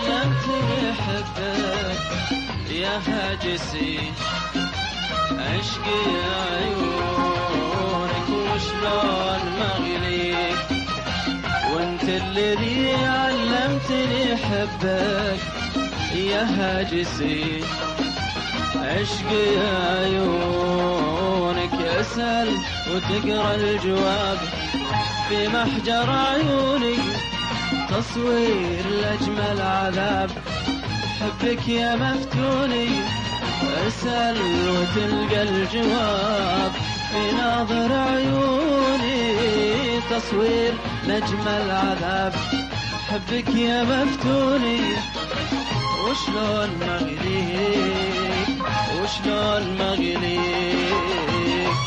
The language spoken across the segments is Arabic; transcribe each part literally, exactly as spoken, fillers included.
علمتني حبك يا هاجسي، عشقي عيونك وشلون مغليك، وانت الذي علمتني حبك يا هاجسي، عشقي عيونك اسأل وتقرا الجواب في محجر عيوني، تصوير لأجمل عذاب حبك يا مفتوني، اسأل وتلقى الجواب في ناظر عيوني، تصوير لأجمل عذاب حبك يا مفتوني، وشلون مغليك وشلون مغليك.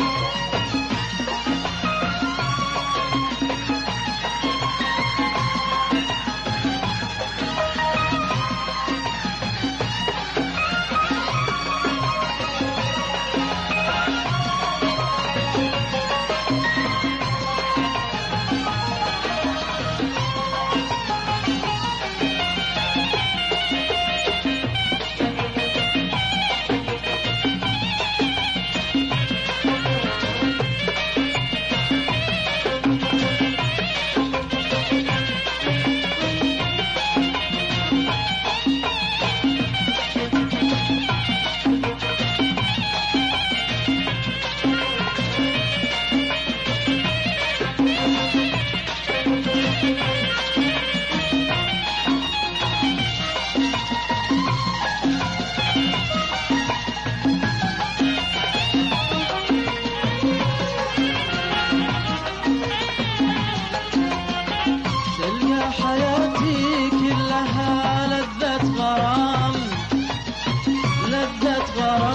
حياتي كلها لذة غرام، لذة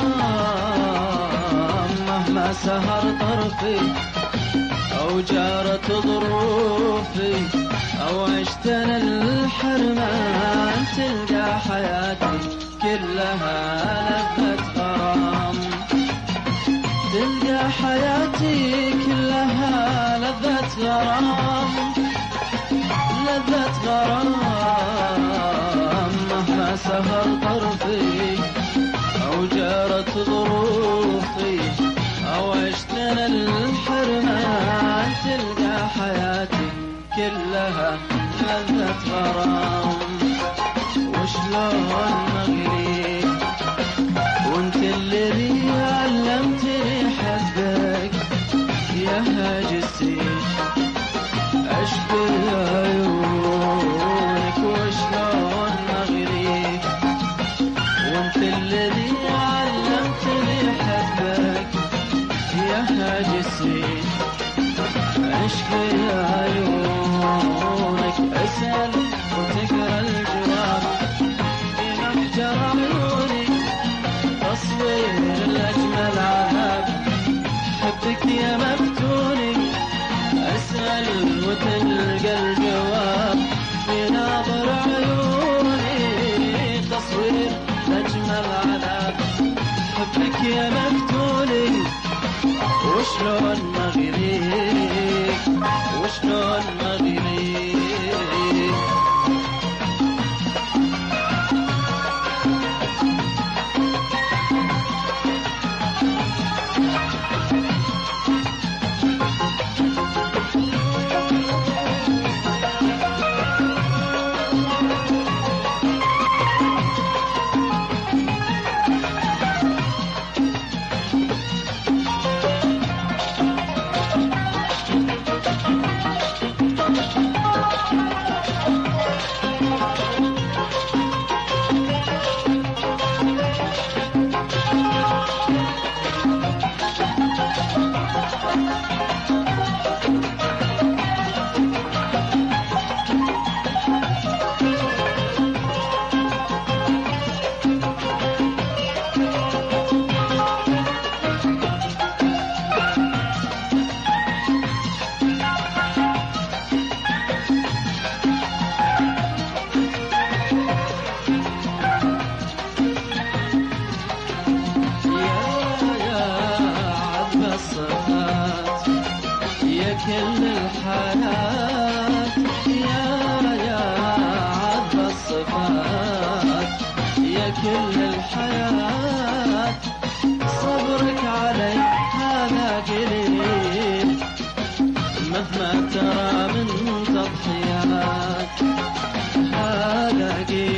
غرام، مهما سهر طرفي أو جارت ظروفي أو عشت أنا الحرمان، تلقى حياتي كلها لذة غرام، تلقى حياتي كلها لذة غرام، لذة غرام، مهما سهر طرفي أو جارت ظروفي أو عشت أنا الحرمان، تلقى حياتي كلها لذة غرام، وشلون مغليك وانت الذي علمتني حبك يا هاجسي، عشقي عيونك وشلون مغليك، وانت الذي علمتني حبك يا هاجسي، عشقي عيونك اسأل وتقرا الجواب في محجر عيوني، تصوير الأجمل عذاب حبك يا مفتوني، اسأل وتلقى الجواب في ناظر عيوني، تصوير أجمل عذاب حبك يا مفتوني، وشلون مغليك وشلون مغليك. كل الحياة يا يا عذب الصفات. كل الحياة صبرك علي هذا قليل مهما ترى من تضحيات هذا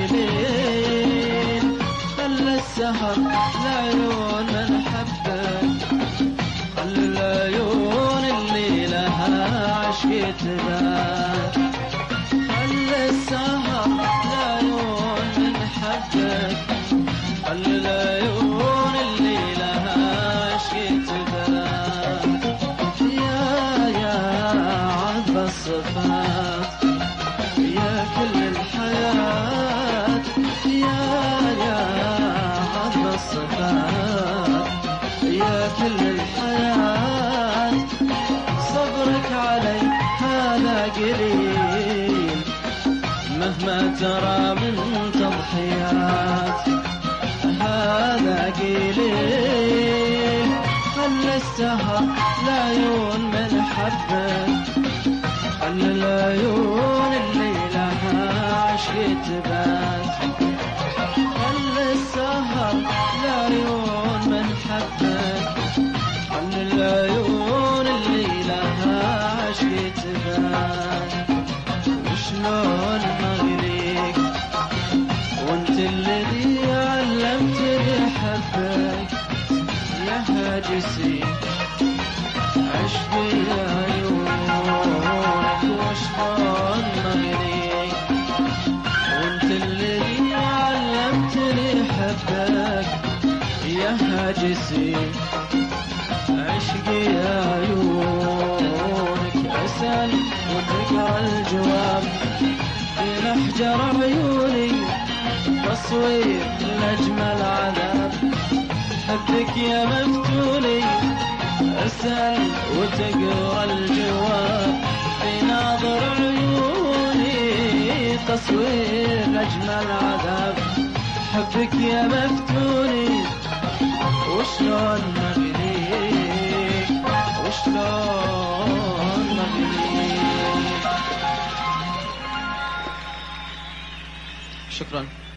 قليل خلى السهر لعيون من حبك خلى العيون اللي لها عشق تبات خلى السهر لعيون من حبك خلى العيون اللي لها عشق تبات يا يا عذب الصفات يا كل الحياة يا يا عذب الصفات يا كل الحياة صبرك علي هذا قليل مهما ترى من تضحيات هذا قليل خلى السهر لعيون من حبك خلى العيون اللي لها عشق تبات خلى السهر لعيون من حبك خلى العيون اللي لها عشق تبات وشلون مغليك وانت الذي علمتني احبك يا هاجسي عشقي يا عيونك وشلون مغليك وانت الذي علمتني احبك يا هاجسي عشقي يا عيونك اسال وتقرا الجواب في محجر عيوني تصوير لأجمل عذاب حبك يا مفتوني اسأل وتقرا الجواب في ناظر عيوني تصوير لأجمل عذاب حبك يا مفتوني وشلون مغليك وشلون مغليك. شكرا.